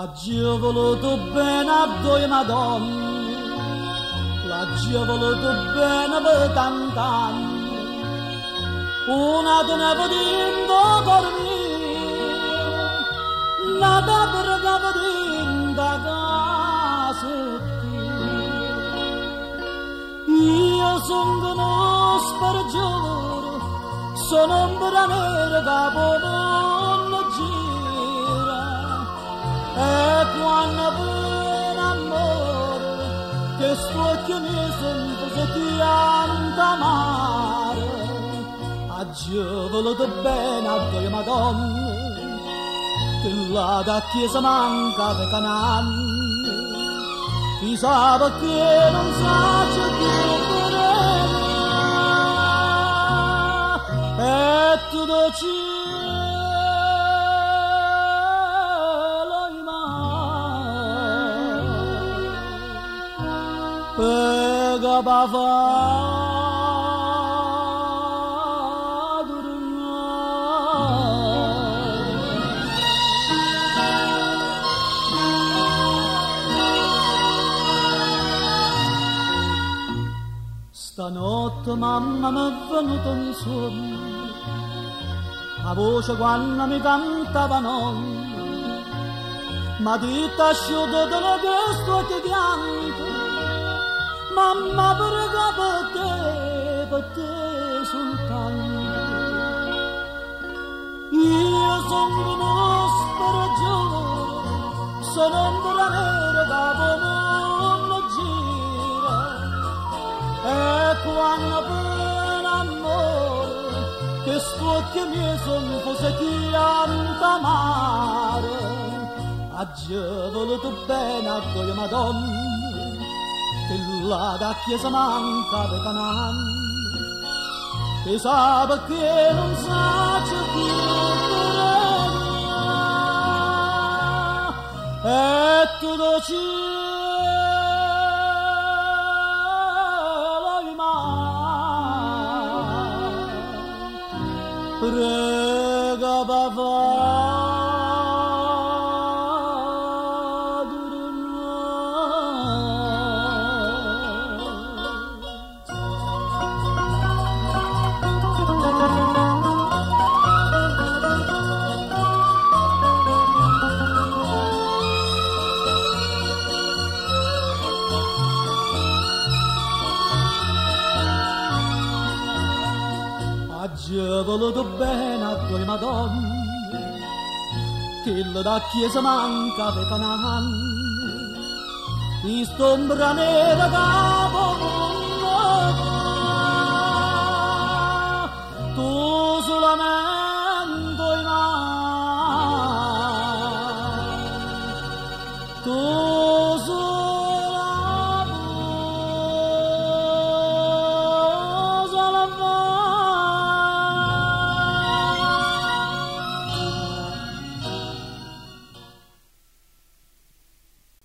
L'Agio voluto bene a due madonne, l'Agio voluto bene per tant'anni, una te ne vedendo per me, nata per vedendo casa io sono uno spargiore, sono un branere capo non gira. E quando per amore che sto occhio mi sento se ti mare Agio voluto bene a due madonne che là da chiesa manca per cananni chi sa perché non sa c'è più per e tu ci pega stanotte mamma mi è venuto un sogno la voce quando mi cantava nonna ma dita asciutta della questo ti pianto mamma prega per te soltanto io sono uno sparagione sono un branere capo non gira e quando per amore che sto occhio miei sono cose che mare Agio voluto bene a due madonne che là da chiesa manca per cananni che sa perché non sa c'è più e tu ci prega papà Agio voluto bene a due madonne che da chiesa manca per cananni mi stombra nera capo